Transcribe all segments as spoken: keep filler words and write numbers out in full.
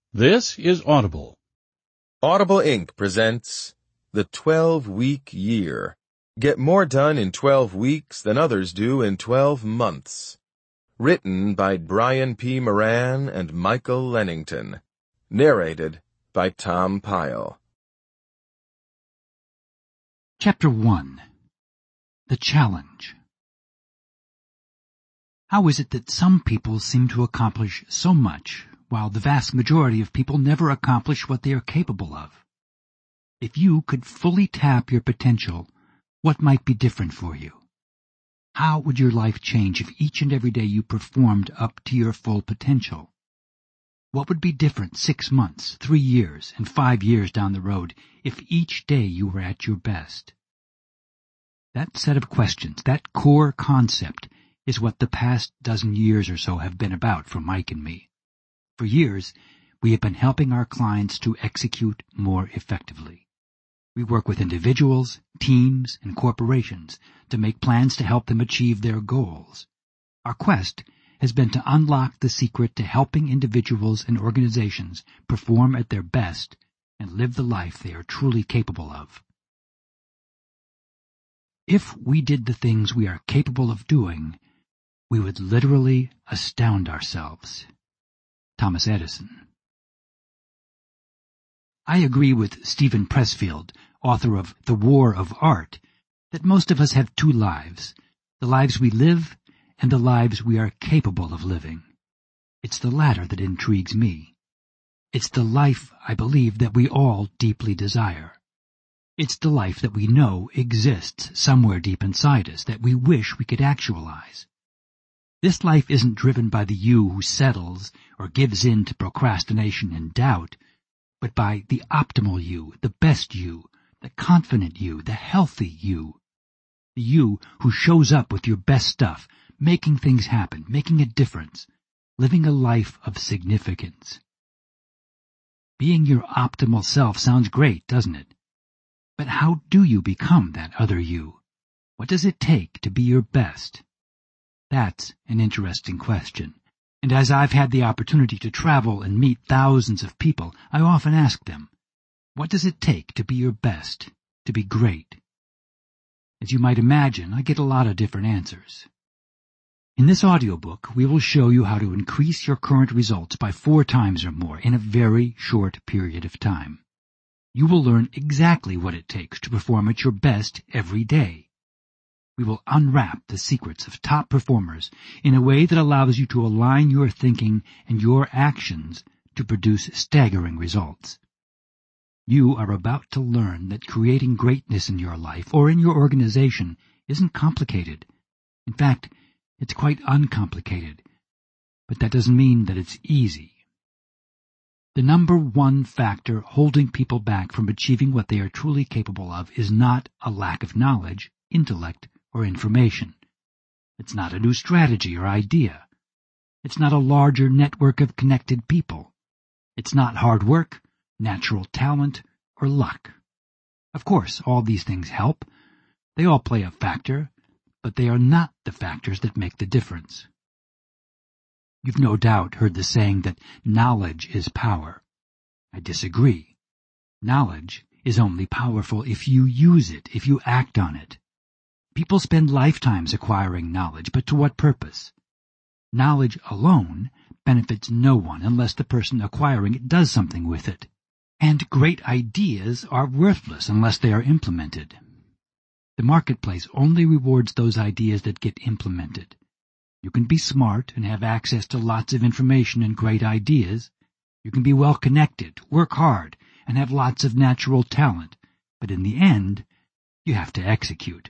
This is Audible. Audible Incorporated presents The twelve-Week Year. Get more done in twelve weeks than others do in twelve months. Written by Brian P. Moran and Michael Lennington. Narrated by Tom Pyle. Chapter one. The Challenge. How is it that some people seem to accomplish so much, while the vast majority of people never accomplish what they are capable of? If you could fully tap your potential, what might be different for you? How would your life change if each and every day you performed up to your full potential? What would be different six months, three years, and five years down the road if each day you were at your best? That set of questions, that core concept, is what the past dozen years or so have been about for Mike and me. For years, we have been helping our clients to execute more effectively. We work with individuals, teams, and corporations to make plans to help them achieve their goals. Our quest has been to unlock the secret to helping individuals and organizations perform at their best and live the life they are truly capable of. If we did the things we are capable of doing, we would literally astound ourselves. Thomas Edison. I agree with Stephen Pressfield, author of The War of Art, that most of us have two lives, the lives we live and the lives we are capable of living. It's the latter that intrigues me. It's the life, I believe, that we all deeply desire. It's the life that we know exists somewhere deep inside us that we wish we could actualize. This life isn't driven by the you who settles or gives in to procrastination and doubt, but by the optimal you, the best you, the confident you, the healthy you. The you who shows up with your best stuff, making things happen, making a difference, living a life of significance. Being your optimal self sounds great, doesn't it? But how do you become that other you? What does it take to be your best? That's an interesting question, and as I've had the opportunity to travel and meet thousands of people, I often ask them, what does it take to be your best, to be great? As you might imagine, I get a lot of different answers. In this audiobook, we will show you how to increase your current results by four times or more in a very short period of time. You will learn exactly what it takes to perform at your best every day. We will unwrap the secrets of top performers in a way that allows you to align your thinking and your actions to produce staggering results. You are about to learn that creating greatness in your life or in your organization isn't complicated. In fact, it's quite uncomplicated. But that doesn't mean that it's easy. The number one factor holding people back from achieving what they are truly capable of is not a lack of knowledge, intellect, or information. It's not a new strategy or idea. It's not a larger network of connected people. It's not hard work, natural talent, or luck. Of course, all these things help. They all play a factor, but they are not the factors that make the difference. You've no doubt heard the saying that knowledge is power. I disagree. Knowledge is only powerful if you use it, if you act on it. People spend lifetimes acquiring knowledge, but to what purpose? Knowledge alone benefits no one unless the person acquiring it does something with it. And great ideas are worthless unless they are implemented. The marketplace only rewards those ideas that get implemented. You can be smart and have access to lots of information and great ideas. You can be well connected, work hard, and have lots of natural talent. But in the end, you have to execute.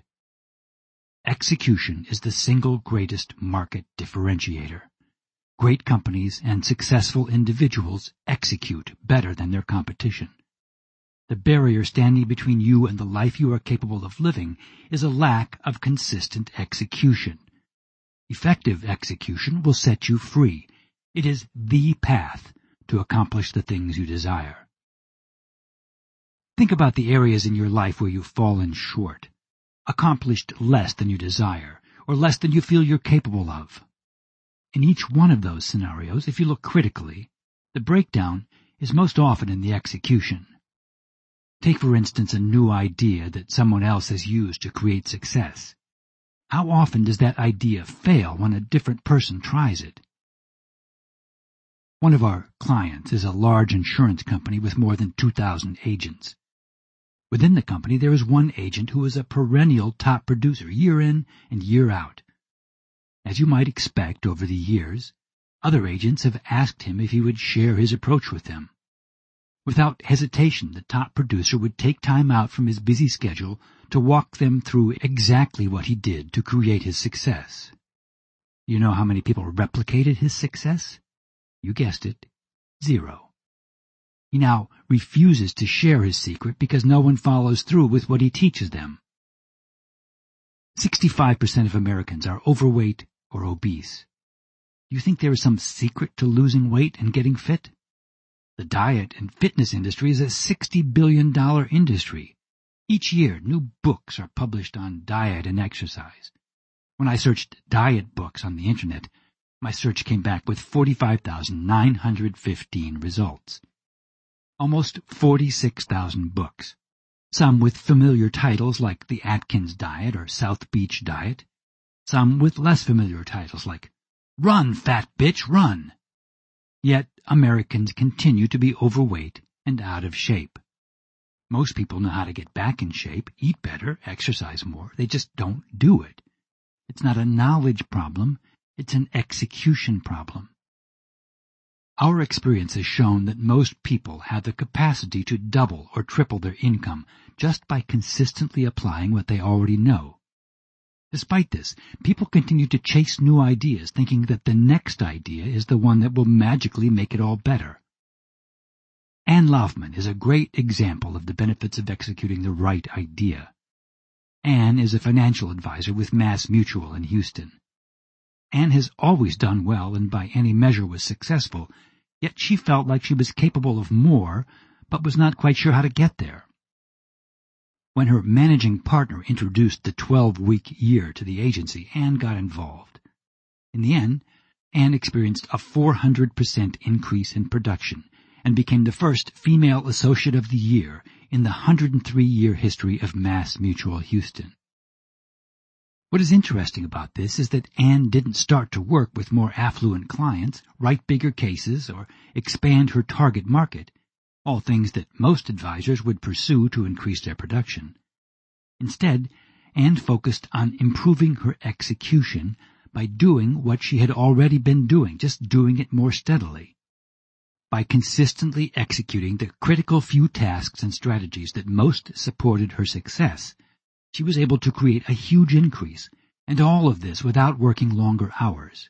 Execution is the single greatest market differentiator. Great companies and successful individuals execute better than their competition. The barrier standing between you and the life you are capable of living is a lack of consistent execution. Effective execution will set you free. It is the path to accomplish the things you desire. Think about the areas in your life where you've fallen short, accomplished less than you desire, or less than you feel you're capable of. In each one of those scenarios, if you look critically, the breakdown is most often in the execution. Take, for instance, a new idea that someone else has used to create success. How often does that idea fail when a different person tries it? One of our clients is a large insurance company with more than two thousand agents. Within the company, there is one agent who is a perennial top producer year in and year out. As you might expect over the years, other agents have asked him if he would share his approach with them. Without hesitation, the top producer would take time out from his busy schedule to walk them through exactly what he did to create his success. You know how many people replicated his success? You guessed it, zero. He now refuses to share his secret because no one follows through with what he teaches them. sixty-five percent of Americans are overweight or obese. Do you think there is some secret to losing weight and getting fit? The diet and fitness industry is a sixty billion dollars industry. Each year, new books are published on diet and exercise. When I searched diet books on the Internet, my search came back with forty-five thousand nine hundred fifteen results. Almost forty-six thousand books, some with familiar titles like the Atkins Diet or South Beach Diet, some with less familiar titles like Run, Fat Bitch, Run. Yet Americans continue to be overweight and out of shape. Most people know how to get back in shape, eat better, exercise more. They just don't do it. It's not a knowledge problem. It's an execution problem. Our experience has shown that most people have the capacity to double or triple their income just by consistently applying what they already know. Despite this, people continue to chase new ideas, thinking that the next idea is the one that will magically make it all better. Anne Laufman is a great example of the benefits of executing the right idea. Anne is a financial advisor with Mass Mutual in Houston. Anne has always done well and by any measure was successful, yet she felt like she was capable of more, but was not quite sure how to get there. When her managing partner introduced the twelve-week year to the agency, Anne got involved. In the end, Anne experienced a four hundred percent increase in production and became the first female associate of the year in the one hundred three year history of Mass Mutual Houston. What is interesting about this is that Anne didn't start to work with more affluent clients, write bigger cases, or expand her target market, all things that most advisors would pursue to increase their production. Instead, Anne focused on improving her execution by doing what she had already been doing, just doing it more steadily. By consistently executing the critical few tasks and strategies that most supported her success, she was able to create a huge increase, and all of this without working longer hours.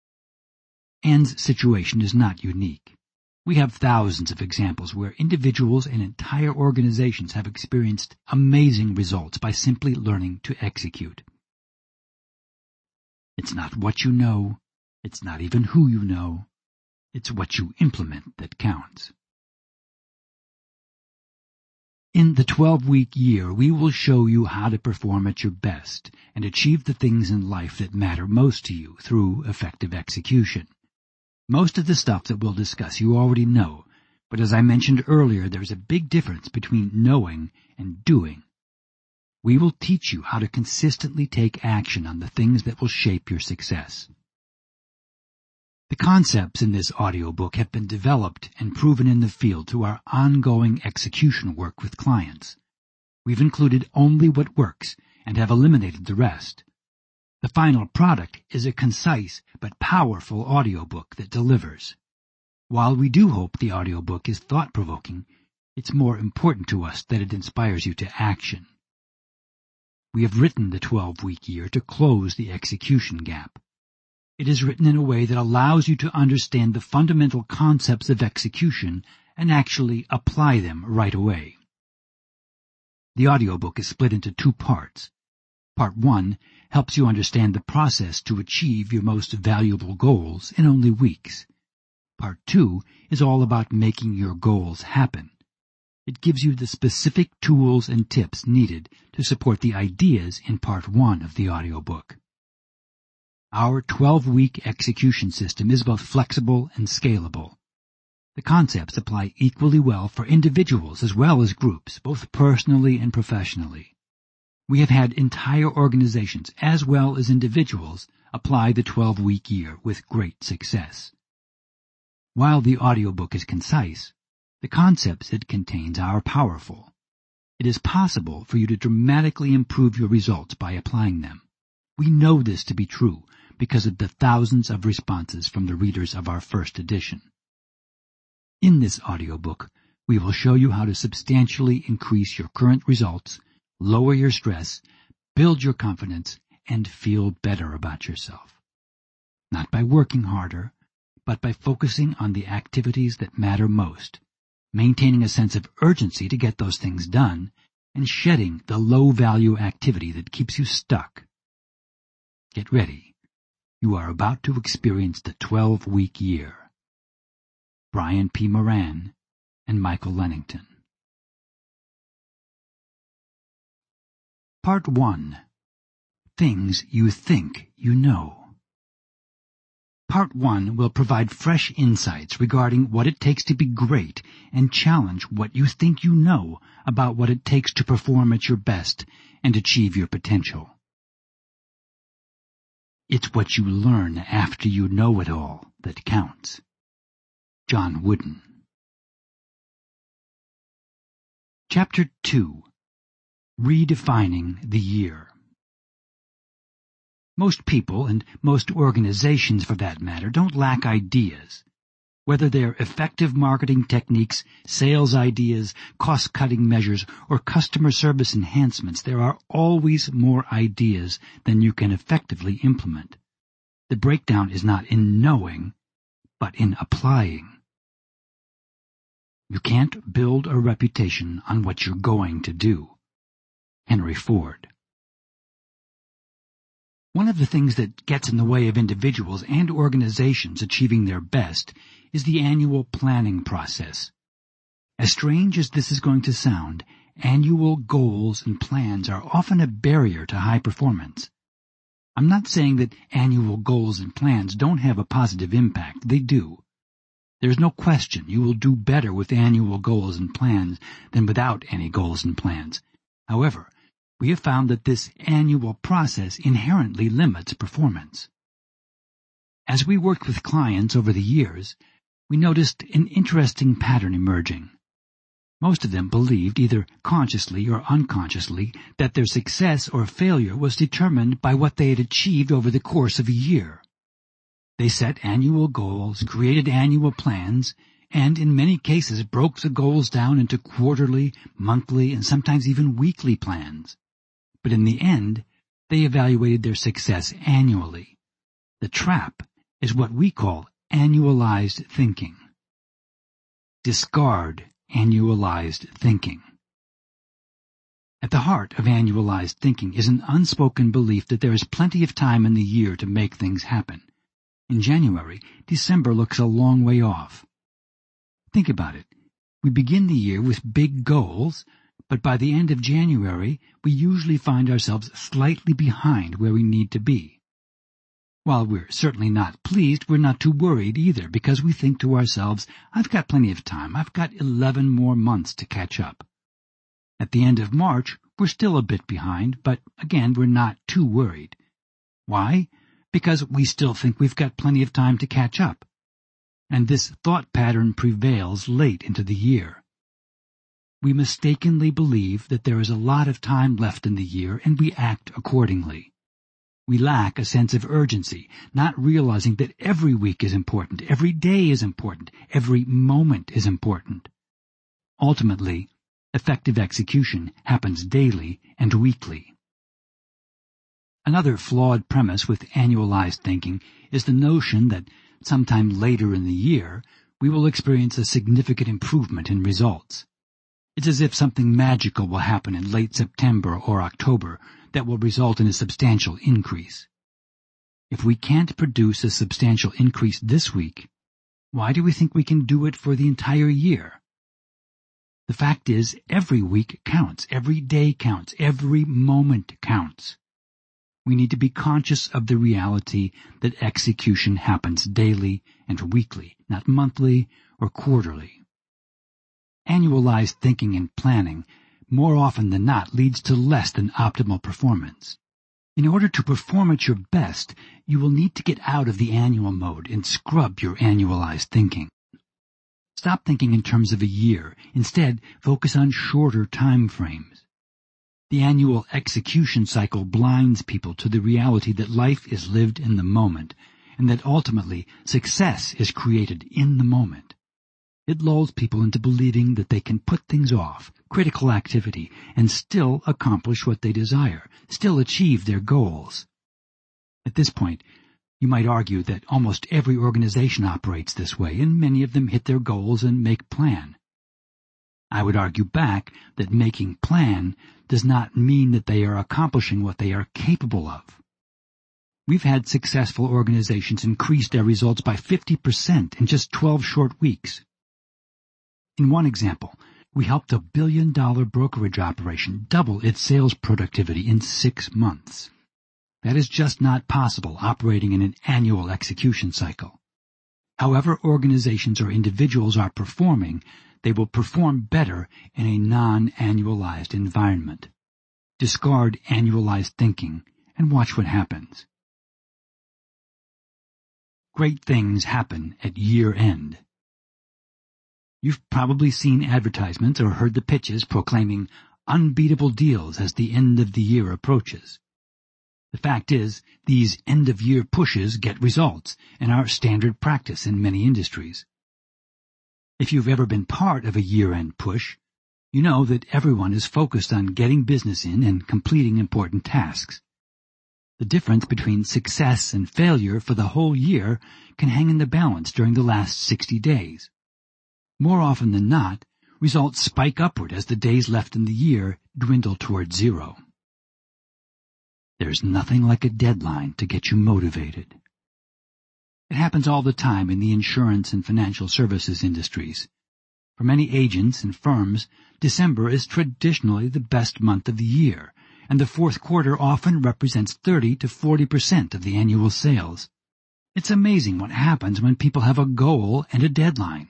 Anne's situation is not unique. We have thousands of examples where individuals and entire organizations have experienced amazing results by simply learning to execute. It's not what you know, it's not even who you know, it's what you implement that counts. In the twelve-week year, we will show you how to perform at your best and achieve the things in life that matter most to you through effective execution. Most of the stuff that we'll discuss you already know, but as I mentioned earlier, there's a big difference between knowing and doing. We will teach you how to consistently take action on the things that will shape your success. The concepts in this audiobook have been developed and proven in the field through our ongoing execution work with clients. We've included only what works and have eliminated the rest. The final product is a concise but powerful audiobook that delivers. While we do hope the audiobook is thought-provoking, it's more important to us that it inspires you to action. We have written the twelve-week year to close the execution gap. It is written in a way that allows you to understand the fundamental concepts of execution and actually apply them right away. The audiobook is split into two parts. Part one helps you understand the process to achieve your most valuable goals in only weeks. Part two is all about making your goals happen. It gives you the specific tools and tips needed to support the ideas in part one of the audiobook. Our twelve-week execution system is both flexible and scalable. The concepts apply equally well for individuals as well as groups, both personally and professionally. We have had entire organizations as well as individuals apply the twelve-week year with great success. While the audiobook is concise, the concepts it contains are powerful. It is possible for you to dramatically improve your results by applying them. We know this to be true because of the thousands of responses from the readers of our first edition. In this audiobook, we will show you how to substantially increase your current results, lower your stress, build your confidence, and feel better about yourself. Not by working harder, but by focusing on the activities that matter most, maintaining a sense of urgency to get those things done, and shedding the low-value activity that keeps you stuck. Get ready. You are about to experience the twelve-week year. Brian P. Moran and Michael Lennington. Part one. Things You Think You Know. Part one will provide fresh insights regarding what it takes to be great and challenge what you think you know about what it takes to perform at your best and achieve your potential. It's what you learn after you know it all that counts. John Wooden. Chapter two. Redefining the Year. Most people, and most organizations for that matter, don't lack ideas. Whether they're effective marketing techniques, sales ideas, cost-cutting measures, or customer service enhancements, there are always more ideas than you can effectively implement. The breakdown is not in knowing, but in applying. You can't build a reputation on what you're going to do. Henry Ford. One of the things that gets in the way of individuals and organizations achieving their best is the annual planning process. As strange as this is going to sound, annual goals and plans are often a barrier to high performance. I'm not saying that annual goals and plans don't have a positive impact. They do. There's no question you will do better with annual goals and plans than without any goals and plans. However, we have found that this annual process inherently limits performance. As we worked with clients over the years, we noticed an interesting pattern emerging. Most of them believed, either consciously or unconsciously, that their success or failure was determined by what they had achieved over the course of a year. They set annual goals, created annual plans, and in many cases broke the goals down into quarterly, monthly, and sometimes even weekly plans. But in the end, they evaluated their success annually. The trap is what we call annualized thinking. Discard annualized thinking. At the heart of annualized thinking is an unspoken belief that there is plenty of time in the year to make things happen. In January, December looks a long way off. Think about it. We begin the year with big goals, but by the end of January, we usually find ourselves slightly behind where we need to be. While we're certainly not pleased, we're not too worried either, because we think to ourselves, I've got plenty of time. I've got eleven more months to catch up. At the end of March, we're still a bit behind, but again, we're not too worried. Why? Because we still think we've got plenty of time to catch up. And this thought pattern prevails late into the year. We mistakenly believe that there is a lot of time left in the year, and we act accordingly. We lack a sense of urgency, not realizing that every week is important, every day is important, every moment is important. Ultimately, effective execution happens daily and weekly. Another flawed premise with annualized thinking is the notion that sometime later in the year we will experience a significant improvement in results. It's as if something magical will happen in late September or October that will result in a substantial increase. If we can't produce a substantial increase this week, why do we think we can do it for the entire year? The fact is, every week counts, every day counts, every moment counts. We need to be conscious of the reality that execution happens daily and weekly, not monthly or quarterly. Annualized thinking and planning, more often than not, leads to less than optimal performance. In order to perform at your best, you will need to get out of the annual mode and scrub your annualized thinking. Stop thinking in terms of a year. Instead, focus on shorter time frames. The annual execution cycle blinds people to the reality that life is lived in the moment, and that ultimately success is created in the moment. It lulls people into believing that they can put things off, critical activity, and still accomplish what they desire, still achieve their goals. At this point, you might argue that almost every organization operates this way, and many of them hit their goals and make plan. I would argue back that making plan does not mean that they are accomplishing what they are capable of. We've had successful organizations increase their results by fifty percent in just twelve short weeks. In one example, we helped a billion-dollar brokerage operation double its sales productivity in six months. That is just not possible operating in an annual execution cycle. However organizations or individuals are performing, they will perform better in a non-annualized environment. Discard annualized thinking and watch what happens. Great things happen at year-end. You've probably seen advertisements or heard the pitches proclaiming unbeatable deals as the end of the year approaches. The fact is, these end-of-year pushes get results and are standard practice in many industries. If you've ever been part of a year-end push, you know that everyone is focused on getting business in and completing important tasks. The difference between success and failure for the whole year can hang in the balance during the last sixty days. More often than not, results spike upward as the days left in the year dwindle toward zero. There's nothing like a deadline to get you motivated. It happens all the time in the insurance and financial services industries. For many agents and firms, December is traditionally the best month of the year, and the fourth quarter often represents thirty to forty percent of the annual sales. It's amazing what happens when people have a goal and a deadline.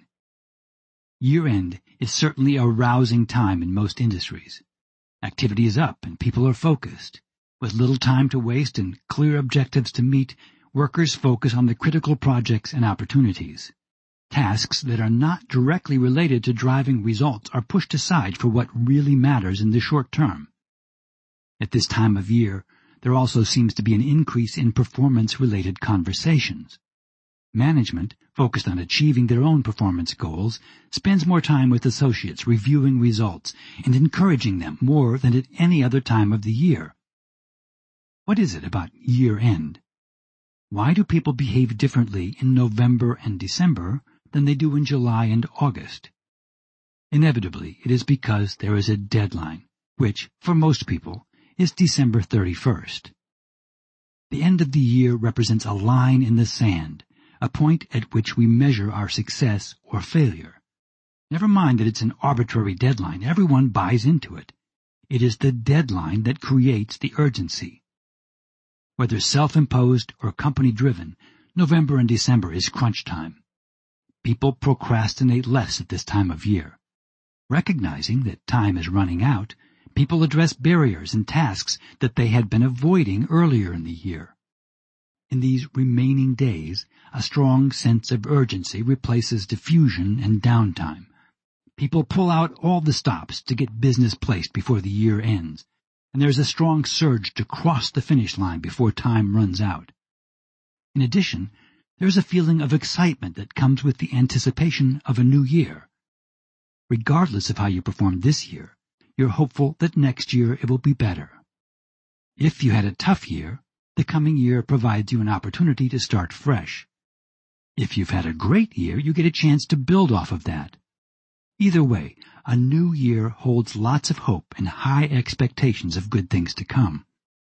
Year-end is certainly a rousing time in most industries. Activity is up and people are focused. With little time to waste and clear objectives to meet, workers focus on the critical projects and opportunities. Tasks that are not directly related to driving results are pushed aside for what really matters in the short term. At this time of year, there also seems to be an increase in performance-related conversations. Management, focused on achieving their own performance goals, spends more time with associates reviewing results and encouraging them more than at any other time of the year. What is it about year-end? Why do people behave differently in November and December than they do in July and August? Inevitably, it is because there is a deadline, which, for most people, is December thirty-first. The end of the year represents a line in the sand, a point at which we measure our success or failure. Never mind that it's an arbitrary deadline. Everyone buys into it. It is the deadline that creates the urgency. Whether self-imposed or company-driven, November and December is crunch time. People procrastinate less at this time of year. Recognizing that time is running out, people address barriers and tasks that they had been avoiding earlier in the year. In these remaining days, a strong sense of urgency replaces diffusion and downtime. People pull out all the stops to get business placed before the year ends, and there's a strong surge to cross the finish line before time runs out. In addition, there's a feeling of excitement that comes with the anticipation of a new year. Regardless of how you perform this year, you're hopeful that next year it will be better. If you had a tough year, the coming year provides you an opportunity to start fresh. If you've had a great year, you get a chance to build off of that. Either way, a new year holds lots of hope and high expectations of good things to come.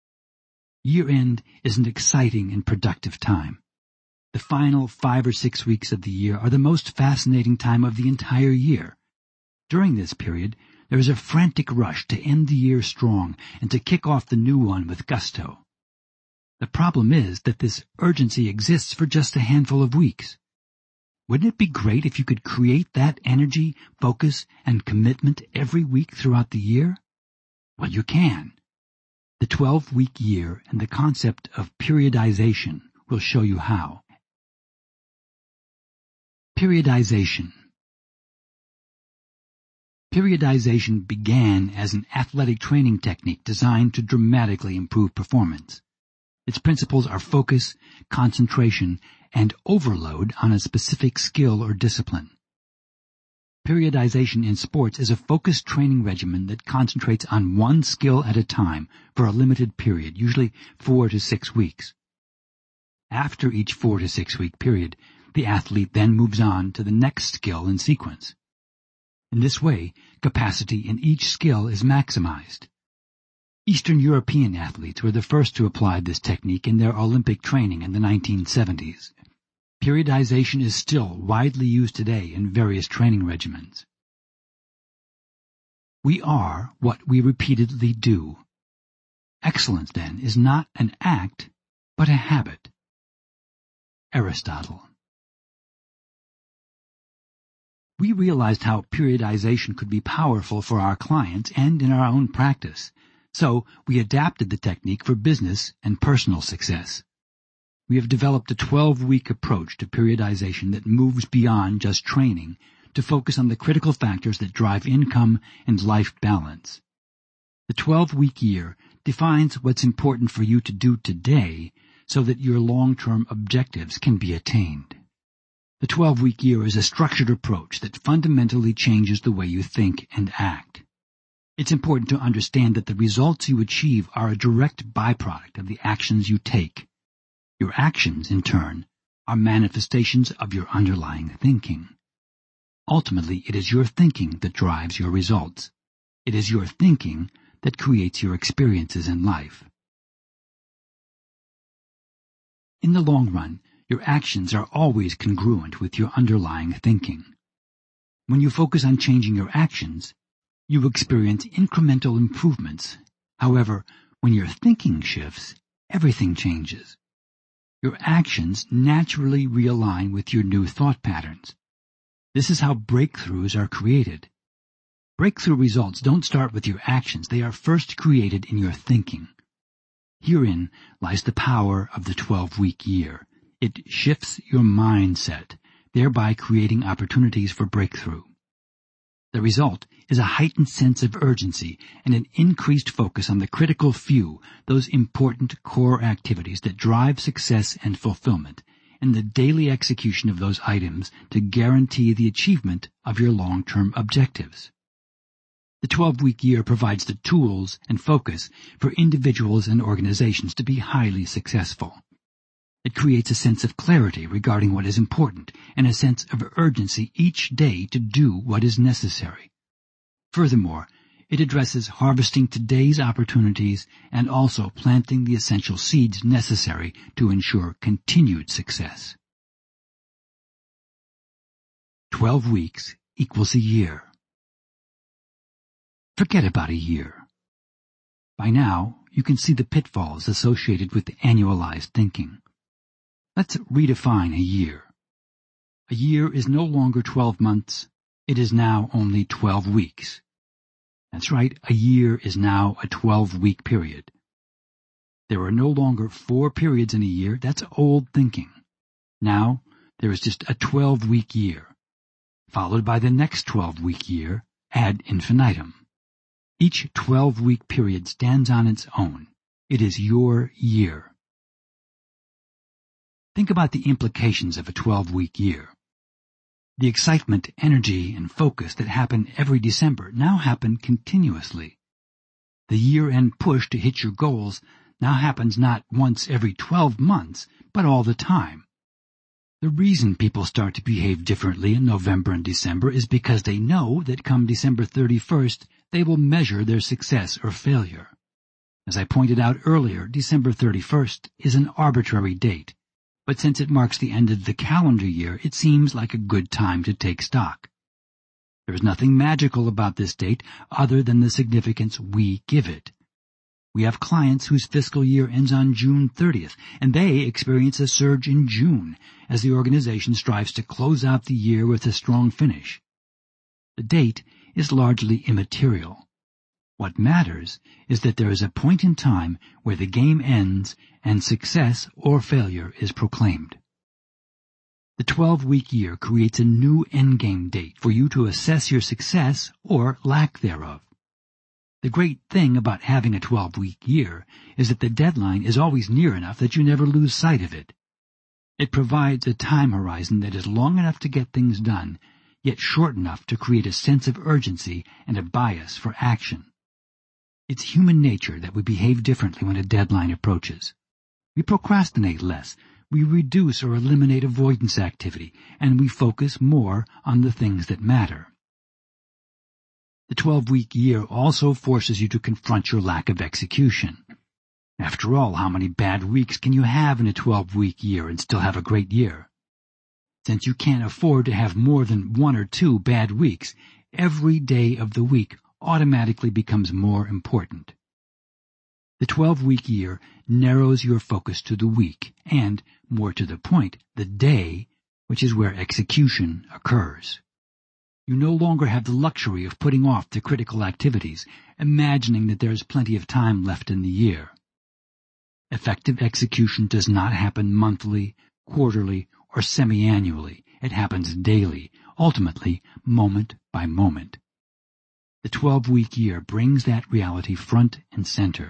Year-end is an exciting and productive time. The final five or six weeks of the year are the most fascinating time of the entire year. During this period, there is a frantic rush to end the year strong and to kick off the new one with gusto. The problem is that this urgency exists for just a handful of weeks. Wouldn't it be great if you could create that energy, focus, and commitment every week throughout the year? Well, you can. The twelve-week year and the concept of periodization will show you how. Periodization. Periodization began as an athletic training technique designed to dramatically improve performance. Its principles are focus, concentration, and overload on a specific skill or discipline. Periodization in sports is a focused training regimen that concentrates on one skill at a time for a limited period, usually four to six weeks. After each four to six week period, the athlete then moves on to the next skill in sequence. In this way, capacity in each skill is maximized. Eastern European athletes were the first to apply this technique in their Olympic training in the nineteen seventies. Periodization is still widely used today in various training regimens. We are what we repeatedly do. Excellence, then, is not an act, but a habit. Aristotle. We realized how periodization could be powerful for our clients and in our own practice, so we adapted the technique for business and personal success. We have developed a twelve-week approach to periodization that moves beyond just training to focus on the critical factors that drive income and life balance. The twelve-week year defines what's important for you to do today so that your long-term objectives can be attained. The twelve-week year is a structured approach that fundamentally changes the way you think and act. It's important to understand that the results you achieve are a direct byproduct of the actions you take. Your actions, in turn, are manifestations of your underlying thinking. Ultimately, it is your thinking that drives your results. It is your thinking that creates your experiences in life. In the long run, your actions are always congruent with your underlying thinking. When you focus on changing your actions, you experience incremental improvements. However, when your thinking shifts, everything changes. Your actions naturally realign with your new thought patterns. This is how breakthroughs are created. Breakthrough results don't start with your actions. They are first created in your thinking. Herein lies the power of the twelve-week year. It shifts your mindset, thereby creating opportunities for breakthrough. The result is a heightened sense of urgency and an increased focus on the critical few, those important core activities that drive success and fulfillment, and the daily execution of those items to guarantee the achievement of your long-term objectives. The twelve-week year provides the tools and focus for individuals and organizations to be highly successful. It creates a sense of clarity regarding what is important and a sense of urgency each day to do what is necessary. Furthermore, it addresses harvesting today's opportunities and also planting the essential seeds necessary to ensure continued success. Twelve weeks equals a year. Forget about a year. By now, you can see the pitfalls associated with annualized thinking. Let's redefine a year. A year is no longer twelve months. It is now only twelve weeks. That's right, a year is now a twelve-week period. There are no longer four periods in a year. That's old thinking. Now, there is just a twelve-week year, followed by the next twelve-week year ad infinitum. Each twelve-week period stands on its own. It is your year. Think about the implications of a twelve-week year. The excitement, energy, and focus that happen every December now happen continuously. The year-end push to hit your goals now happens not once every twelve months, but all the time. The reason people start to behave differently in November and December is because they know that come December thirty-first, they will measure their success or failure. As I pointed out earlier, December thirty-first is an arbitrary date. But since it marks the end of the calendar year, it seems like a good time to take stock. There is nothing magical about this date other than the significance we give it. We have clients whose fiscal year ends on June thirtieth, and they experience a surge in June as the organization strives to close out the year with a strong finish. The date is largely immaterial. What matters is that there is a point in time where the game ends and success or failure is proclaimed. The twelve-week year creates a new endgame date for you to assess your success or lack thereof. The great thing about having a twelve-week year is that the deadline is always near enough that you never lose sight of it. It provides a time horizon that is long enough to get things done, yet short enough to create a sense of urgency and a bias for action. It's human nature that we behave differently when a deadline approaches. We procrastinate less, we reduce or eliminate avoidance activity, and we focus more on the things that matter. The twelve-week year also forces you to confront your lack of execution. After all, how many bad weeks can you have in a twelve-week year and still have a great year? Since you can't afford to have more than one or two bad weeks, every day of the week automatically becomes more important. The twelve-week year narrows your focus to the week and, more to the point, the day, which is where execution occurs. You no longer have the luxury of putting off the critical activities, imagining that there is plenty of time left in the year. Effective execution does not happen monthly, quarterly, or semi-annually. It happens daily, ultimately moment by moment. The twelve-week year brings that reality front and center.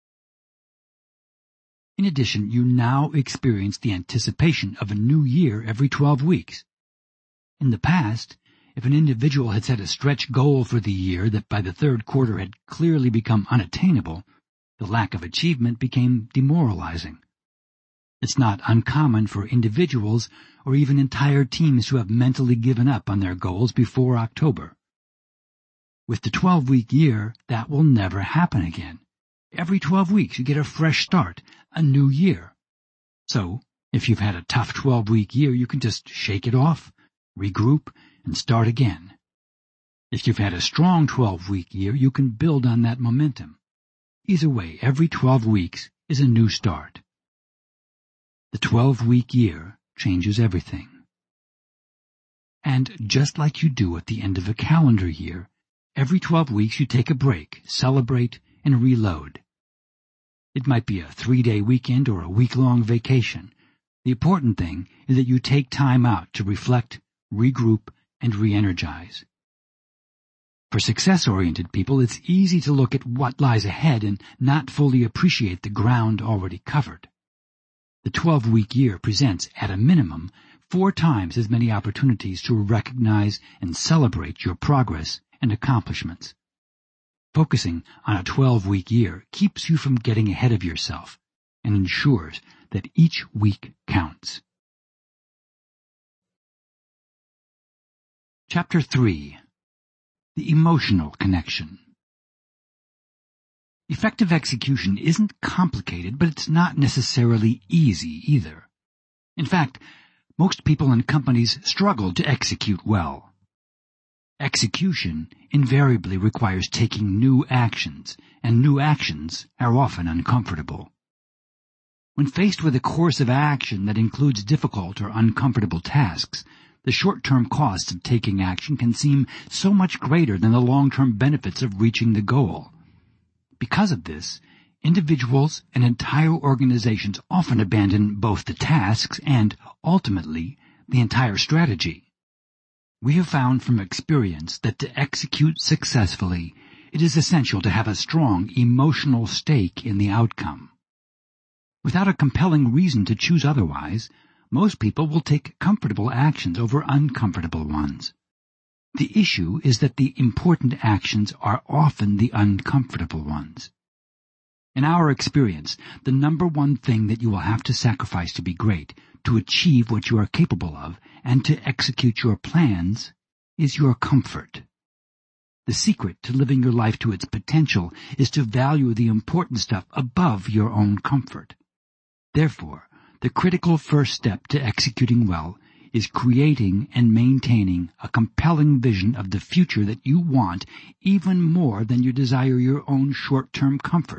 In addition, you now experience the anticipation of a new year every twelve weeks. In the past, if an individual had set a stretch goal for the year that by the third quarter had clearly become unattainable, the lack of achievement became demoralizing. It's not uncommon for individuals or even entire teams to have mentally given up on their goals before October. With the twelve-week year, that will never happen again. Every twelve weeks you get a fresh start, a new year. So, if you've had a tough twelve-week year, you can just shake it off, regroup, and start again. If you've had a strong twelve-week year, you can build on that momentum. Either way, every twelve weeks is a new start. The twelve-week year changes everything. And just like you do at the end of a calendar year, every twelve weeks you take a break, celebrate, and reload. It might be a three-day weekend or a week-long vacation. The important thing is that you take time out to reflect, regroup, and re-energize. For success-oriented people, it's easy to look at what lies ahead and not fully appreciate the ground already covered. The twelve-week year presents, at a minimum, four times as many opportunities to recognize and celebrate your progress and accomplishments. Focusing on a twelve-week year keeps you from getting ahead of yourself and ensures that each week counts. Chapter three. The Emotional Connection. Effective execution isn't complicated, but it's not necessarily easy either. In fact, most people and companies struggle to execute well. Execution invariably requires taking new actions, and new actions are often uncomfortable. When faced with a course of action that includes difficult or uncomfortable tasks, the short-term costs of taking action can seem so much greater than the long-term benefits of reaching the goal. Because of this, individuals and entire organizations often abandon both the tasks and, ultimately, the entire strategy. We have found from experience that to execute successfully, it is essential to have a strong emotional stake in the outcome. Without a compelling reason to choose otherwise, most people will take comfortable actions over uncomfortable ones. The issue is that the important actions are often the uncomfortable ones. In our experience, the number one thing that you will have to sacrifice to be great, to achieve what you are capable of, and to execute your plans, is your comfort. The secret to living your life to its potential is to value the important stuff above your own comfort. Therefore, the critical first step to executing well is creating and maintaining a compelling vision of the future that you want even more than you desire your own short-term comfort,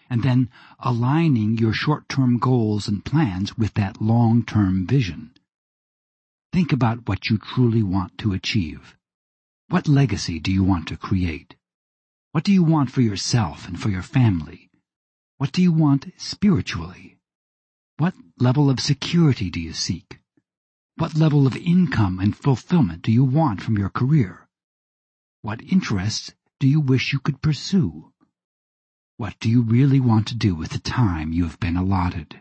and then aligning your short-term goals and plans with that long-term vision. Think about what you truly want to achieve. What legacy do you want to create? What do you want for yourself and for your family? What do you want spiritually? What level of security do you seek? What level of income and fulfillment do you want from your career? What interests do you wish you could pursue? What do you really want to do with the time you have been allotted?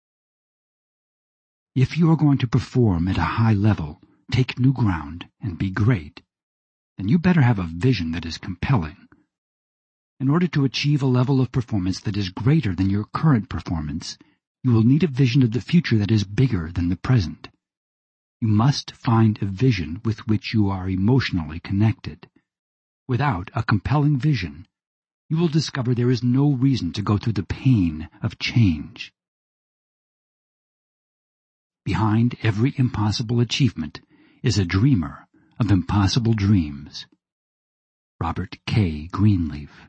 If you are going to perform at a high level, take new ground, and be great, then you better have a vision that is compelling. In order to achieve a level of performance that is greater than your current performance, you will need a vision of the future that is bigger than the present. You must find a vision with which you are emotionally connected. Without a compelling vision, you will discover there is no reason to go through the pain of change. Behind every impossible achievement is a dreamer of impossible dreams. Robert K. Greenleaf.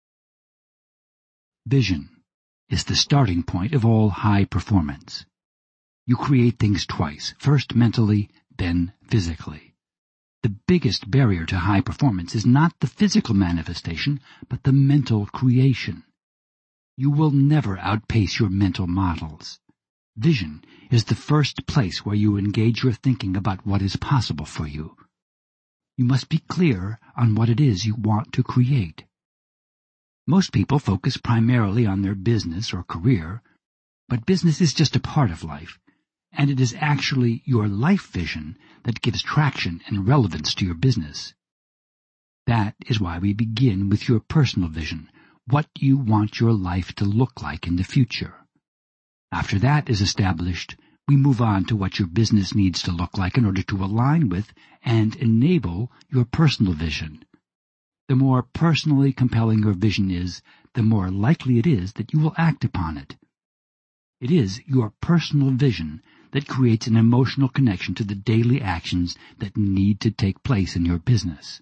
Vision is the starting point of all high performance. You create things twice, first mentally, then physically. The biggest barrier to high performance is not the physical manifestation, but the mental creation. You will never outpace your mental models. Vision is the first place where you engage your thinking about what is possible for you. You must be clear on what it is you want to create. Most people focus primarily on their business or career, but business is just a part of life, and it is actually your life vision that gives traction and relevance to your business. That is why we begin with your personal vision, what you want your life to look like in the future. After that is established, we move on to what your business needs to look like in order to align with and enable your personal vision. The more personally compelling your vision is, the more likely it is that you will act upon it. It is your personal vision that creates an emotional connection to the daily actions that need to take place in your business.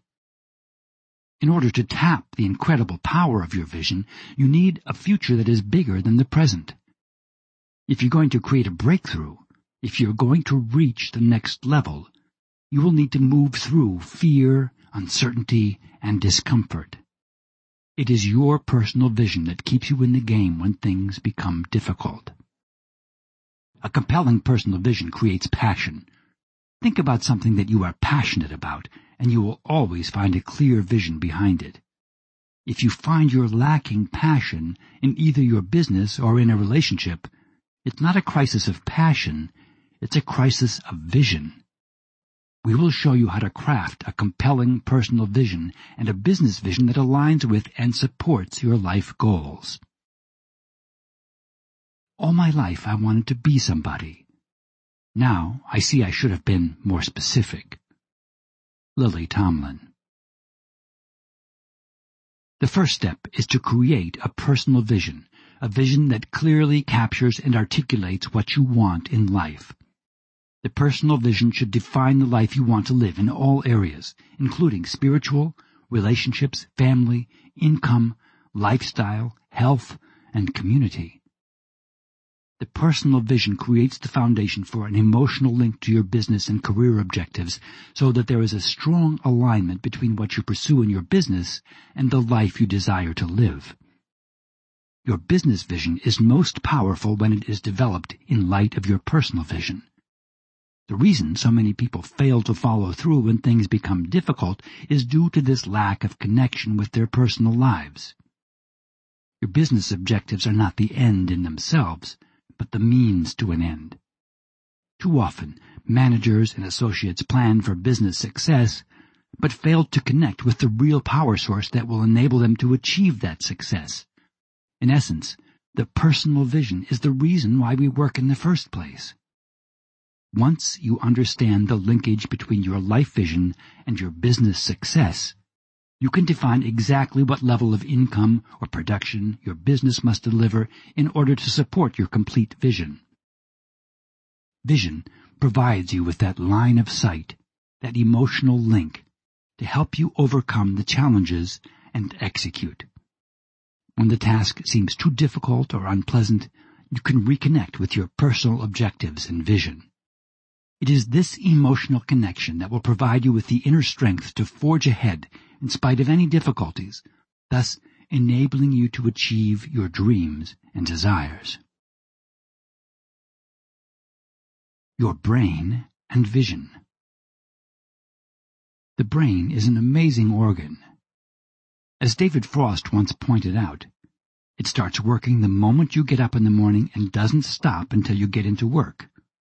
In order to tap the incredible power of your vision, you need a future that is bigger than the present. If you're going to create a breakthrough, if you're going to reach the next level, you will need to move through fear, uncertainty, and discomfort. It is your personal vision that keeps you in the game when things become difficult. A compelling personal vision creates passion. Think about something that you are passionate about, and you will always find a clear vision behind it. If you find you're lacking passion in either your business or in a relationship, it's not a crisis of passion, it's a crisis of vision. We will show you how to craft a compelling personal vision and a business vision that aligns with and supports your life goals. All my life I wanted to be somebody. Now I see I should have been more specific. Lily Tomlin. The first step is to create a personal vision, a vision that clearly captures and articulates what you want in life. The personal vision should define the life you want to live in all areas, including spiritual, relationships, family, income, lifestyle, health, and community. The personal vision creates the foundation for an emotional link to your business and career objectives so that there is a strong alignment between what you pursue in your business and the life you desire to live. Your business vision is most powerful when it is developed in light of your personal vision. The reason so many people fail to follow through when things become difficult is due to this lack of connection with their personal lives. Your business objectives are not the end in themselves, but the means to an end. Too often, managers and associates plan for business success, but fail to connect with the real power source that will enable them to achieve that success. In essence, the personal vision is the reason why we work in the first place. Once you understand the linkage between your life vision and your business success, you can define exactly what level of income or production your business must deliver in order to support your complete vision. Vision provides you with that line of sight, that emotional link, to help you overcome the challenges and execute. When the task seems too difficult or unpleasant, you can reconnect with your personal objectives and vision. It is this emotional connection that will provide you with the inner strength to forge ahead in spite of any difficulties, thus enabling you to achieve your dreams and desires. Your brain and vision. The brain is an amazing organ. As David Frost once pointed out, it starts working the moment you get up in the morning and doesn't stop until you get into work.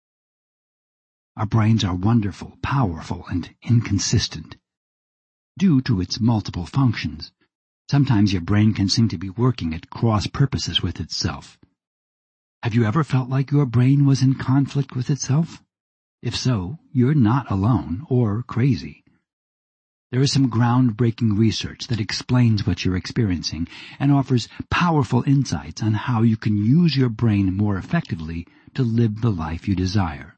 Our brains are wonderful, powerful, and inconsistent. Due to its multiple functions, sometimes your brain can seem to be working at cross purposes with itself. Have you ever felt like your brain was in conflict with itself? If so, you're not alone or crazy. There is some groundbreaking research that explains what you're experiencing and offers powerful insights on how you can use your brain more effectively to live the life you desire.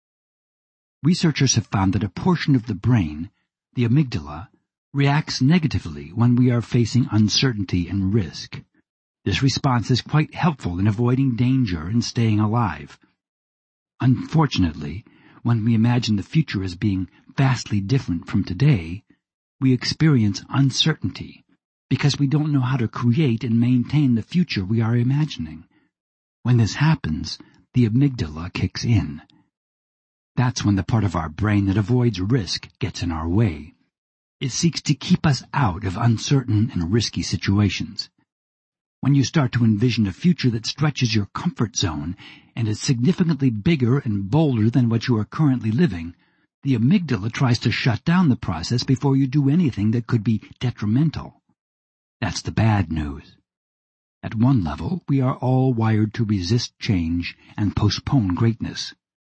Researchers have found that a portion of the brain, the amygdala, reacts negatively when we are facing uncertainty and risk. This response is quite helpful in avoiding danger and staying alive. Unfortunately, when we imagine the future as being vastly different from today, we experience uncertainty because we don't know how to create and maintain the future we are imagining. When this happens, the amygdala kicks in. That's when the part of our brain that avoids risk gets in our way. It seeks to keep us out of uncertain and risky situations. When you start to envision a future that stretches your comfort zone and is significantly bigger and bolder than what you are currently living, the amygdala tries to shut down the process before you do anything that could be detrimental. That's the bad news. At one level, we are all wired to resist change and postpone greatness.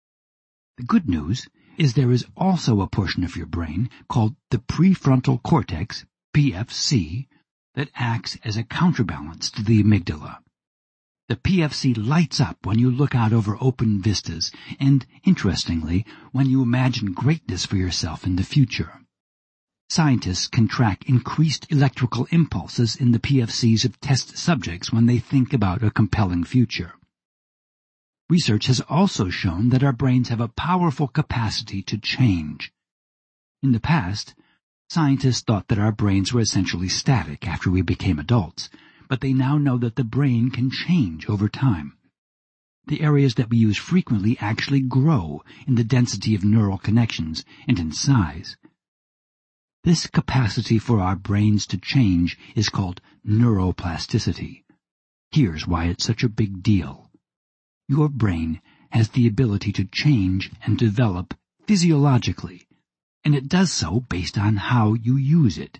The good news is there is also a portion of your brain called the prefrontal cortex, P F C, that acts as a counterbalance to the amygdala. The P F C lights up when you look out over open vistas and, interestingly, when you imagine greatness for yourself in the future. Scientists can track increased electrical impulses in the P F Cs of test subjects when they think about a compelling future. Research has also shown that our brains have a powerful capacity to change. In the past, scientists thought that our brains were essentially static after we became adults, but they now know that the brain can change over time. The areas that we use frequently actually grow in the density of neural connections and in size. This capacity for our brains to change is called neuroplasticity. Here's why it's such a big deal. Your brain has the ability to change and develop physiologically, and it does so based on how you use it.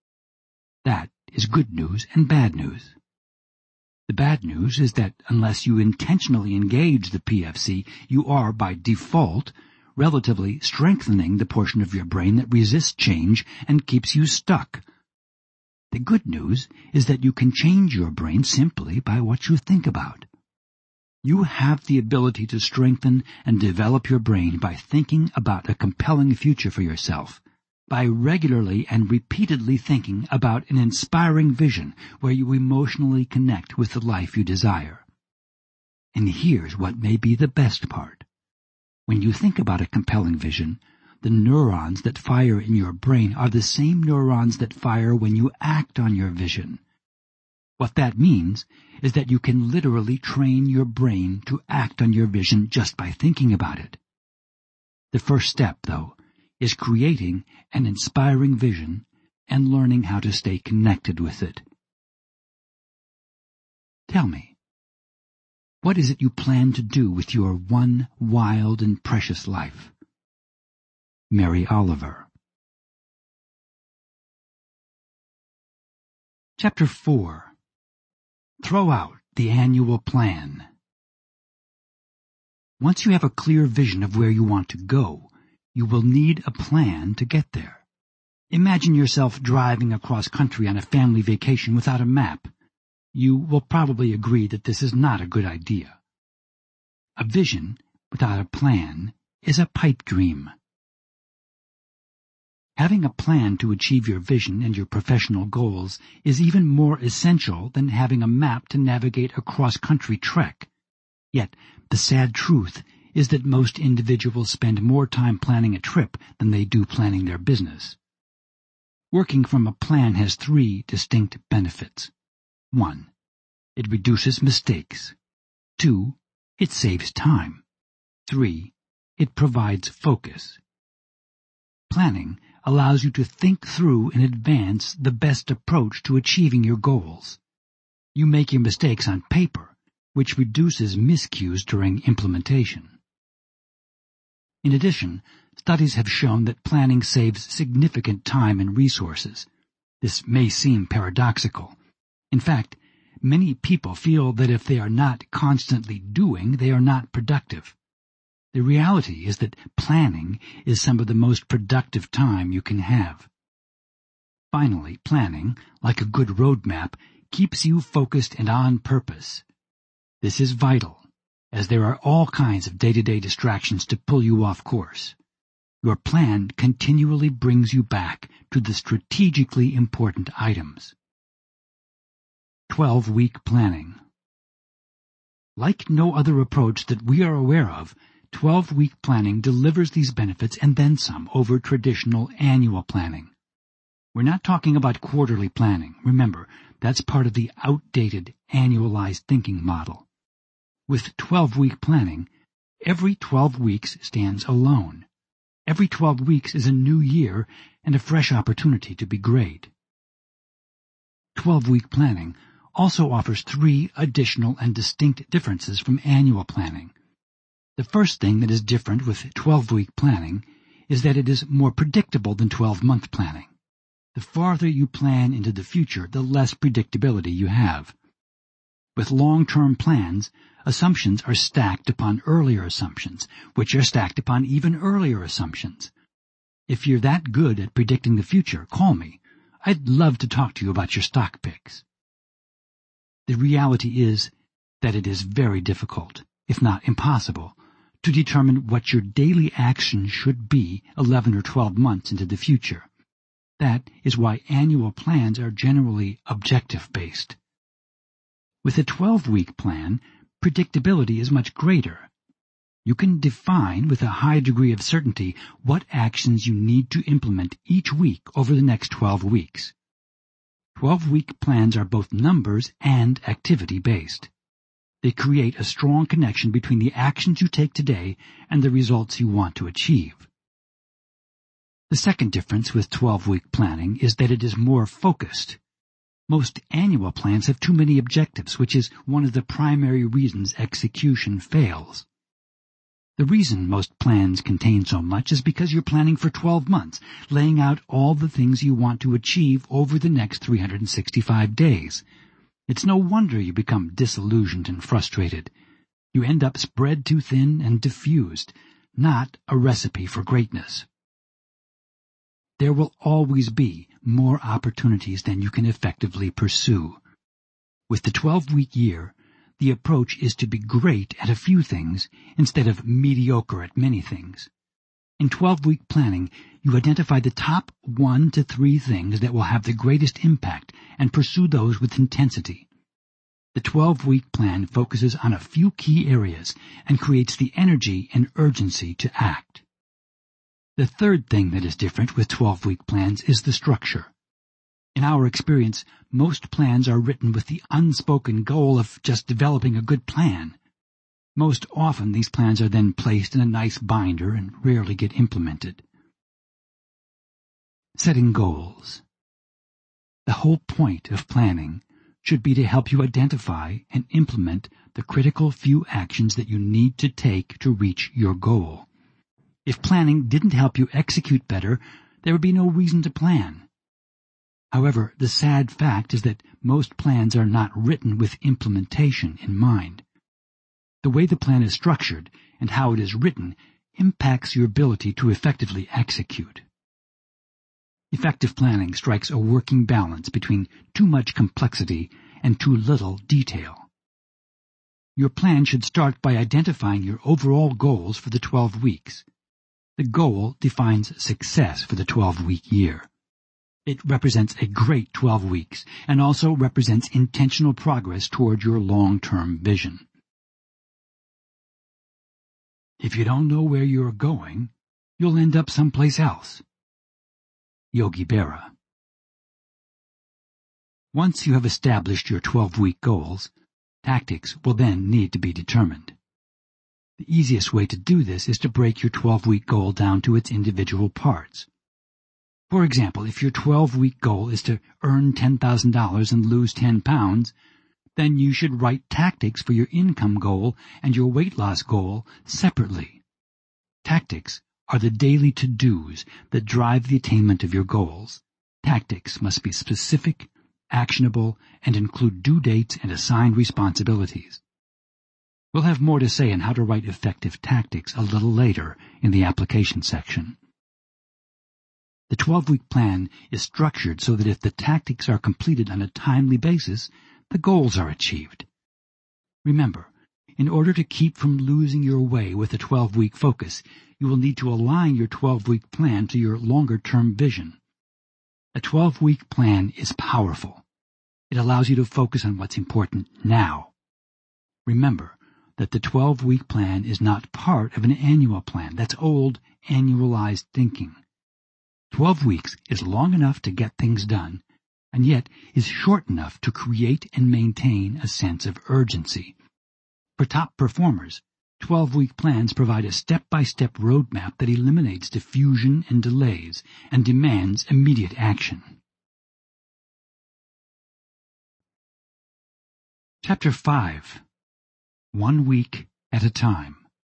That is good news and bad news. The bad news is that unless you intentionally engage the P F C, you are, by default, relatively strengthening the portion of your brain that resists change and keeps you stuck. The good news is that you can change your brain simply by what you think about. You have the ability to strengthen and develop your brain by thinking about a compelling future for yourself, by regularly and repeatedly thinking about an inspiring vision where you emotionally connect with the life you desire. And here's what may be the best part. When you think about a compelling vision, the neurons that fire in your brain are the same neurons that fire when you act on your vision. What that means is that you can literally train your brain to act on your vision just by thinking about it. The first step, though, is creating an inspiring vision and learning how to stay connected with it. Tell me, what is it you plan to do with your one wild and precious life? Mary Oliver. Chapter four. Throw out the annual plan. Once you have a clear vision of where you want to go, you will need a plan to get there. Imagine yourself driving across country on a family vacation without a map. You will probably agree that this is not a good idea. A vision without a plan is a pipe dream. Having a plan to achieve your vision and your professional goals is even more essential than having a map to navigate a cross-country trek. Yet, the sad truth is that most individuals spend more time planning a trip than they do planning their business. Working from a plan has three distinct benefits. One, it reduces mistakes. Two, it saves time. Three, it provides focus. Planning allows you to think through in advance the best approach to achieving your goals. You make your mistakes on paper, which reduces miscues during implementation. In addition, studies have shown that planning saves significant time and resources. This may seem paradoxical. In fact, many people feel that if they are not constantly doing, they are not productive. The reality is that planning is some of the most productive time you can have. Finally, planning, like a good roadmap, keeps you focused and on purpose. This is vital, as there are all kinds of day-to-day distractions to pull you off course. Your plan continually brings you back to the strategically important items. twelve-week planning. Like no other approach that we are aware of, twelve-week planning delivers these benefits and then some over traditional annual planning. We're not talking about quarterly planning. Remember, that's part of the outdated annualized thinking model. With twelve-week planning, every twelve weeks stands alone. Every twelve weeks is a new year and a fresh opportunity to be great. twelve-week planning also offers three additional and distinct differences from annual planning. The first thing that is different with twelve-week planning is that it is more predictable than twelve-month planning. The farther you plan into the future, the less predictability you have. With long-term plans, assumptions are stacked upon earlier assumptions, which are stacked upon even earlier assumptions. If you're that good at predicting the future, call me. I'd love to talk to you about your stock picks. The reality is that it is very difficult, if not impossible, to determine what your daily action should be eleven or twelve months into the future. That is why annual plans are generally objective-based. With a twelve-week plan, predictability is much greater. You can define with a high degree of certainty what actions you need to implement each week over the next twelve weeks. Twelve-week plans are both numbers and activity-based. They create a strong connection between the actions you take today and the results you want to achieve. The second difference with twelve-week planning is that it is more focused. Most annual plans have too many objectives, which is one of the primary reasons execution fails. The reason most plans contain so much is because you're planning for twelve months, laying out all the things you want to achieve over the next three hundred sixty-five days. It's no wonder you become disillusioned and frustrated. You end up spread too thin and diffused, not a recipe for greatness. There will always be more opportunities than you can effectively pursue. With the twelve-week year, the approach is to be great at a few things instead of mediocre at many things. In twelve-week planning, you identify the top one to three things that will have the greatest impact and pursue those with intensity. The twelve-week plan focuses on a few key areas and creates the energy and urgency to act. The third thing that is different with twelve-week plans is the structure. In our experience, most plans are written with the unspoken goal of just developing a good plan. Most often these plans are then placed in a nice binder and rarely get implemented. Setting goals. The whole point of planning should be to help you identify and implement the critical few actions that you need to take to reach your goal. If planning didn't help you execute better, there would be no reason to plan. However, the sad fact is that most plans are not written with implementation in mind. The way the plan is structured and how it is written impacts your ability to effectively execute. Effective planning strikes a working balance between too much complexity and too little detail. Your plan should start by identifying your overall goals for the twelve weeks. The goal defines success for the twelve-week year. It represents a great twelve weeks and also represents intentional progress toward your long-term vision. If you don't know where you're going, you'll end up someplace else. Yogi Berra. Once you have established your twelve-week goals, tactics will then need to be determined. The easiest way to do this is to break your twelve-week goal down to its individual parts. For example, if your twelve-week goal is to earn ten thousand dollars and lose ten pounds, then you should write tactics for your income goal and your weight loss goal separately. Tactics are the daily to-dos that drive the attainment of your goals. Tactics must be specific, actionable, and include due dates and assigned responsibilities. We'll have more to say on how to write effective tactics a little later in the application section. The twelve-week plan is structured so that if the tactics are completed on a timely basis, the goals are achieved. Remember, in order to keep from losing your way with a twelve-week focus, you will need to align your twelve-week plan to your longer-term vision. A twelve-week plan is powerful. It allows you to focus on what's important now. Remember that the twelve-week plan is not part of an annual plan. That's old, annualized thinking. Twelve weeks is long enough to get things done, and yet is short enough to create and maintain a sense of urgency. For top performers, twelve-week plans provide a step-by-step roadmap that eliminates diffusion and delays and demands immediate action. Chapter five. One Week at a Time.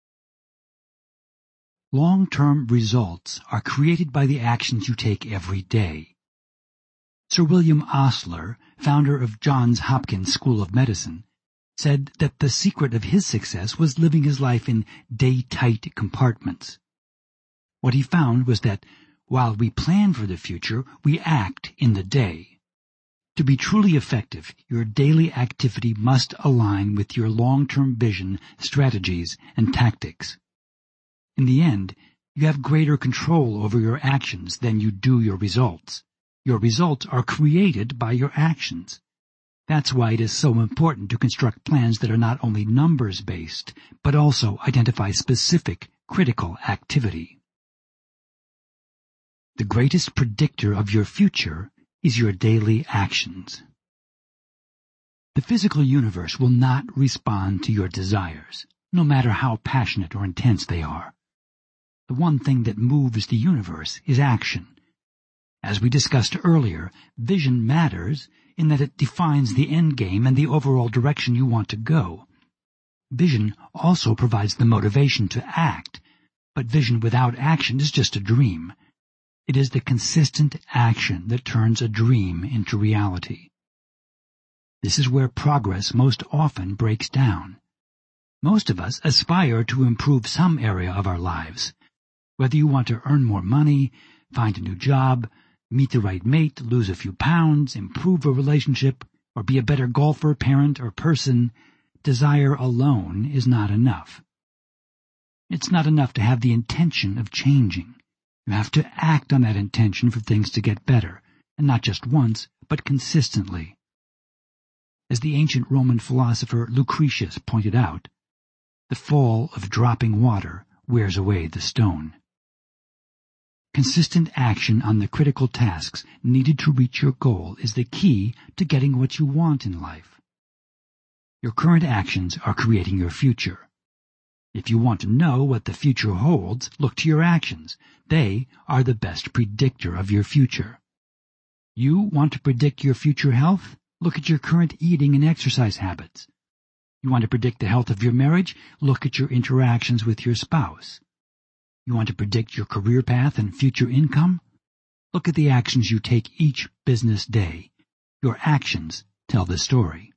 Long-term results are created by the actions you take every day. Sir William Osler, founder of Johns Hopkins School of Medicine, said that the secret of his success was living his life in day-tight compartments. What he found was that while we plan for the future, we act in the day. To be truly effective, your daily activity must align with your long-term vision, strategies, and tactics. In the end, you have greater control over your actions than you do your results. Your results are created by your actions. That's why it is so important to construct plans that are not only numbers-based, but also identify specific, critical activity. The greatest predictor of your future is your daily actions. The physical universe will not respond to your desires, no matter how passionate or intense they are. The one thing that moves the universe is action. As we discussed earlier, vision matters in that it defines the end game and the overall direction you want to go. Vision also provides the motivation to act, but vision without action is just a dream. It is the consistent action that turns a dream into reality. This is where progress most often breaks down. Most of us aspire to improve some area of our lives. Whether you want to earn more money, find a new job, meet the right mate, lose a few pounds, improve a relationship, or be a better golfer, parent, or person, desire alone is not enough. It's not enough to have the intention of changing. You have to act on that intention for things to get better, and not just once, but consistently. As the ancient Roman philosopher Lucretius pointed out, the fall of dropping water wears away the stone. Consistent action on the critical tasks needed to reach your goal is the key to getting what you want in life. Your current actions are creating your future. If you want to know what the future holds, look to your actions. They are the best predictor of your future. You want to predict your future health? Look at your current eating and exercise habits. You want to predict the health of your marriage? Look at your interactions with your spouse. You want to predict your career path and future income? Look at the actions you take each business day. Your actions tell the story.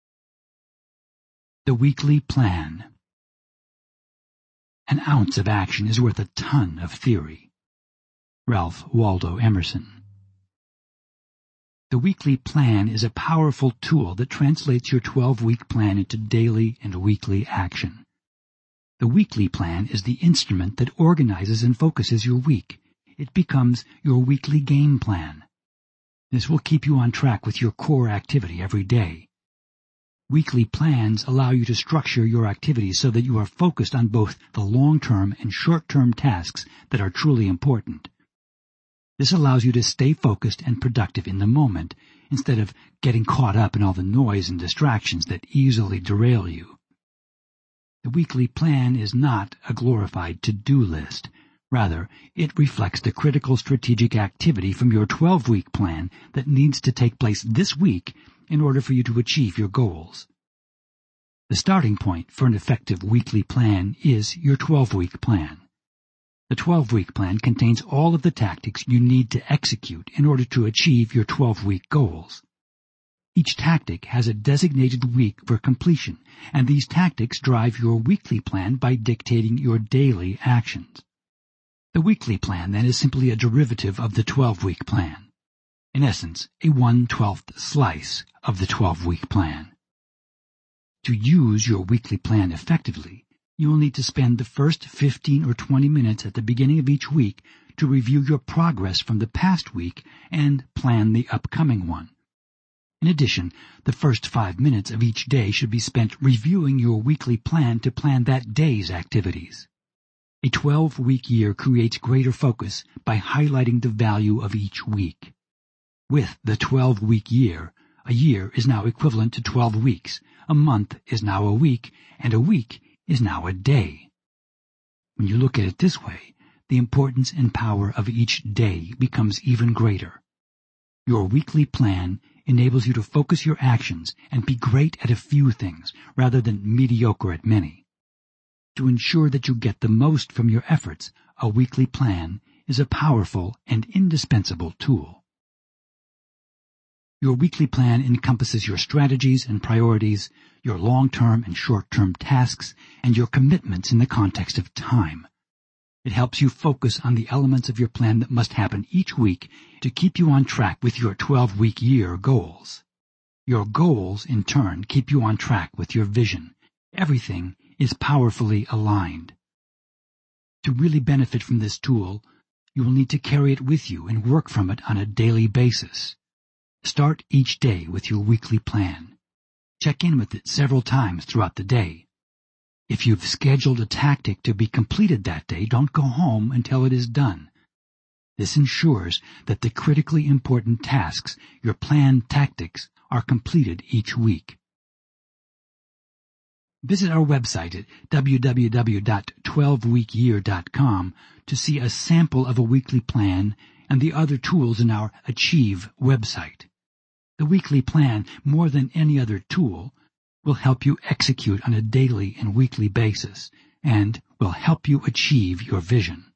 The weekly plan. An ounce of action is worth a ton of theory. Ralph Waldo Emerson. The weekly plan is a powerful tool that translates your twelve-week plan into daily and weekly action. The weekly plan is the instrument that organizes and focuses your week. It becomes your weekly game plan. This will keep you on track with your core activity every day. Weekly plans allow you to structure your activities so that you are focused on both the long-term and short-term tasks that are truly important. This allows you to stay focused and productive in the moment, instead of getting caught up in all the noise and distractions that easily derail you. The weekly plan is not a glorified to-do list. Rather, it reflects the critical strategic activity from your twelve-week plan that needs to take place this week in order for you to achieve your goals. The starting point for an effective weekly plan is your twelve-week plan. The twelve-week plan contains all of the tactics you need to execute in order to achieve your twelve-week goals. Each tactic has a designated week for completion, and these tactics drive your weekly plan by dictating your daily actions. The weekly plan, then, is simply a derivative of the twelve-week plan. In essence, a one-twelfth slice of the twelve-week plan. To use your weekly plan effectively, you will need to spend the first fifteen or twenty minutes at the beginning of each week to review your progress from the past week and plan the upcoming one. In addition, the first five minutes of each day should be spent reviewing your weekly plan to plan that day's activities. A twelve-week year creates greater focus by highlighting the value of each week. With the twelve-week year, a year is now equivalent to twelve weeks, a month is now a week, and a week is now a day. When you look at it this way, the importance and power of each day becomes even greater. Your weekly plan enables you to focus your actions and be great at a few things rather than mediocre at many. To ensure that you get the most from your efforts, a weekly plan is a powerful and indispensable tool. Your weekly plan encompasses your strategies and priorities, your long-term and short-term tasks, and your commitments in the context of time. It helps you focus on the elements of your plan that must happen each week to keep you on track with your twelve-week year goals. Your goals, in turn, keep you on track with your vision. Everything is powerfully aligned. To really benefit from this tool, you will need to carry it with you and work from it on a daily basis. Start each day with your weekly plan. Check in with it several times throughout the day. If you've scheduled a tactic to be completed that day, don't go home until it is done. This ensures that the critically important tasks, your planned tactics, are completed each week. Visit our website at w w w dot twelve week year dot com to see a sample of a weekly plan and the other tools in our Achieve website. The weekly plan, more than any other tool, will help you execute on a daily and weekly basis and will help you achieve your vision.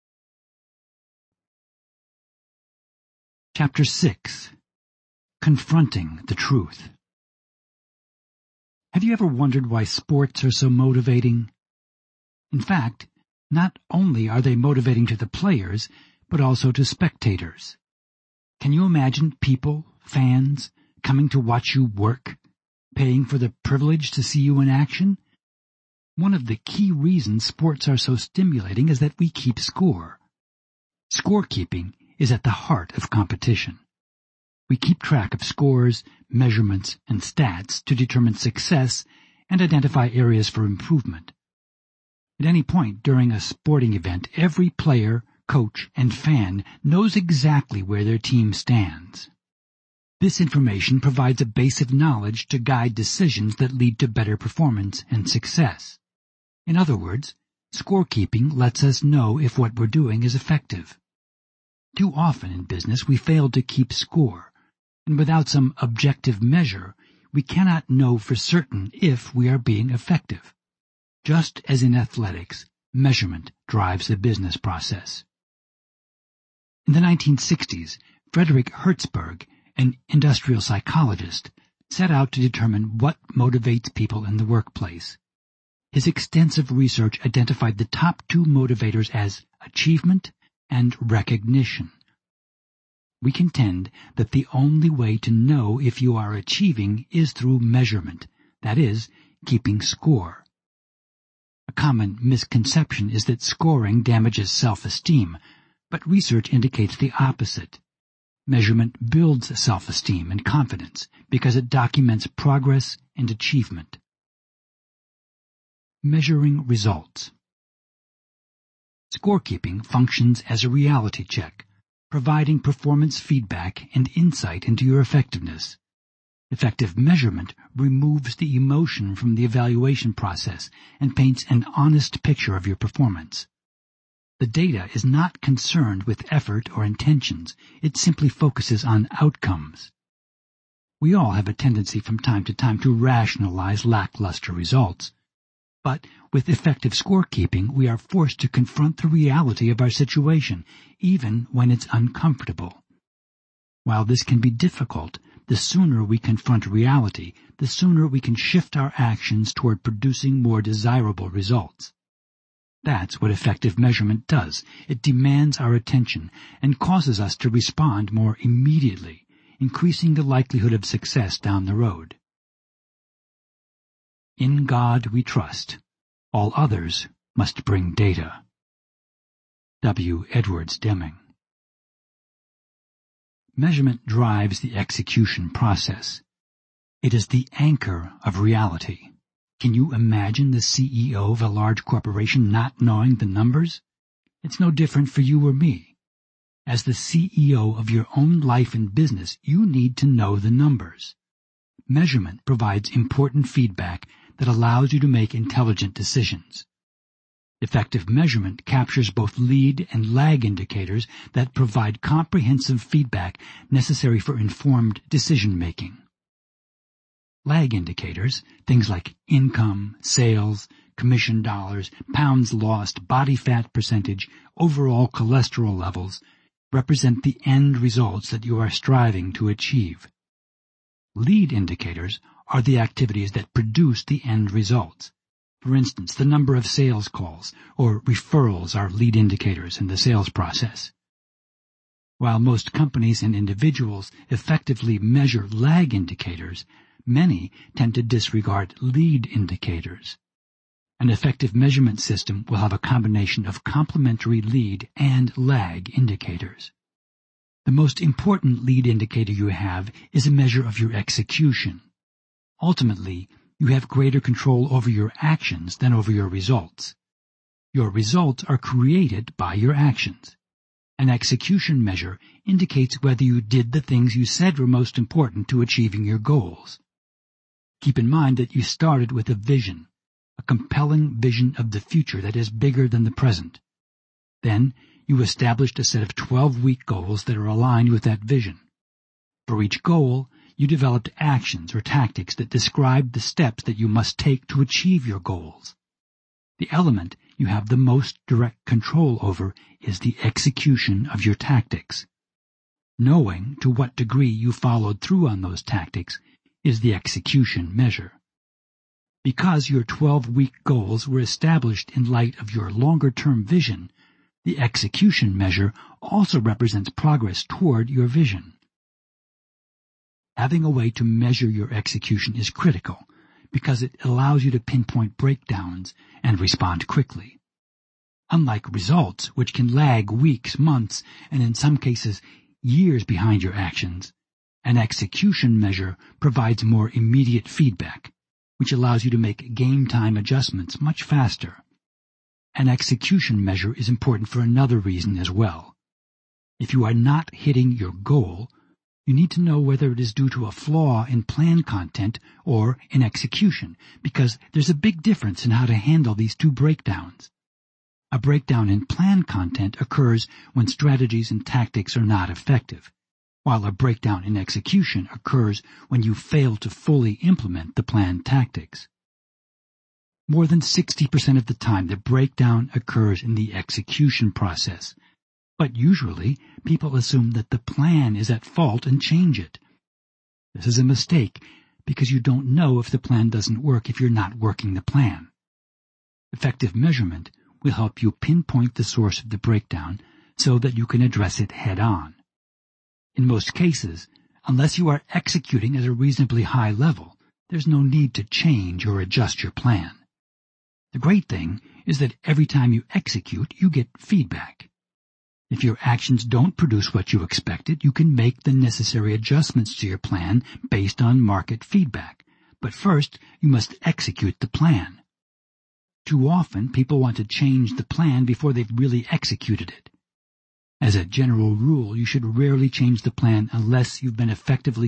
Chapter six. Confronting the Truth. Have you ever wondered why sports are so motivating? In fact, not only are they motivating to the players, but also to spectators. Can you imagine people, fans, coming to watch you work, paying for the privilege to see you in action? One of the key reasons sports are so stimulating is that we keep score. Scorekeeping is at the heart of competition. We keep track of scores, measurements, and stats to determine success and identify areas for improvement. At any point during a sporting event, every player, coach, and fan knows exactly where their team stands. This information provides a base of knowledge to guide decisions that lead to better performance and success. In other words, scorekeeping lets us know if what we're doing is effective. Too often in business we fail to keep score, and without some objective measure, we cannot know for certain if we are being effective. Just as in athletics, measurement drives the business process. In the nineteen sixties, Frederick Hertzberg, an industrial psychologist, set out to determine what motivates people in the workplace. His extensive research identified the top two motivators as achievement and recognition. We contend that the only way to know if you are achieving is through measurement, that is, keeping score. A common misconception is that scoring damages self-esteem, but research indicates the opposite. Measurement builds self-esteem and confidence because it documents progress and achievement. Measuring results. Scorekeeping functions as a reality check, providing performance feedback and insight into your effectiveness. Effective measurement removes the emotion from the evaluation process and paints an honest picture of your performance. The data is not concerned with effort or intentions. It simply focuses on outcomes. We all have a tendency from time to time to rationalize lackluster results. But with effective scorekeeping, we are forced to confront the reality of our situation, even when it's uncomfortable. While this can be difficult, the sooner we confront reality, the sooner we can shift our actions toward producing more desirable results. That's what effective measurement does. It demands our attention and causes us to respond more immediately, increasing the likelihood of success down the road. In God we trust. All others must bring data. W. Edwards Deming. Measurement drives the execution process. It is the anchor of reality. Can you imagine the C E O of a large corporation not knowing the numbers? It's no different for you or me. As the C E O of your own life and business, you need to know the numbers. Measurement provides important feedback that allows you to make intelligent decisions. Effective measurement captures both lead and lag indicators that provide comprehensive feedback necessary for informed decision-making. Lag indicators, things like income, sales, commission dollars, pounds lost, body fat percentage, overall cholesterol levels, represent the end results that you are striving to achieve. Lead indicators are the activities that produce the end results. For instance, the number of sales calls or referrals are lead indicators in the sales process. While most companies and individuals effectively measure lag indicators, many tend to disregard lead indicators. An effective measurement system will have a combination of complementary lead and lag indicators. The most important lead indicator you have is a measure of your execution. Ultimately, you have greater control over your actions than over your results. Your results are created by your actions. An execution measure indicates whether you did the things you said were most important to achieving your goals. Keep in mind that you started with a vision, a compelling vision of the future that is bigger than the present. Then, you established a set of twelve-week goals that are aligned with that vision. For each goal, you developed actions or tactics that describe the steps that you must take to achieve your goals. The element you have the most direct control over is the execution of your tactics. Knowing to what degree you followed through on those tactics is the execution measure. Because your twelve-week goals were established in light of your longer-term vision, the execution measure also represents progress toward your vision. Having a way to measure your execution is critical because it allows you to pinpoint breakdowns and respond quickly. Unlike results, which can lag weeks, months, and in some cases years behind your actions, an execution measure provides more immediate feedback, which allows you to make game-time adjustments much faster. An execution measure is important for another reason as well. If you are not hitting your goal, you need to know whether it is due to a flaw in plan content or in execution, because there's a big difference in how to handle these two breakdowns. A breakdown in plan content occurs when strategies and tactics are not effective, while a breakdown in execution occurs when you fail to fully implement the planned tactics. More than sixty percent of the time, the breakdown occurs in the execution process. But usually, people assume that the plan is at fault and change it. This is a mistake, because you don't know if the plan doesn't work if you're not working the plan. Effective measurement will help you pinpoint the source of the breakdown so that you can address it head-on. In most cases, unless you are executing at a reasonably high level, there's no need to change or adjust your plan. The great thing is that every time you execute, you get feedback. If your actions don't produce what you expected, you can make the necessary adjustments to your plan based on market feedback. But first, you must execute the plan. Too often, people want to change the plan before they've really executed it. As a general rule, you should rarely change the plan unless you've been effectively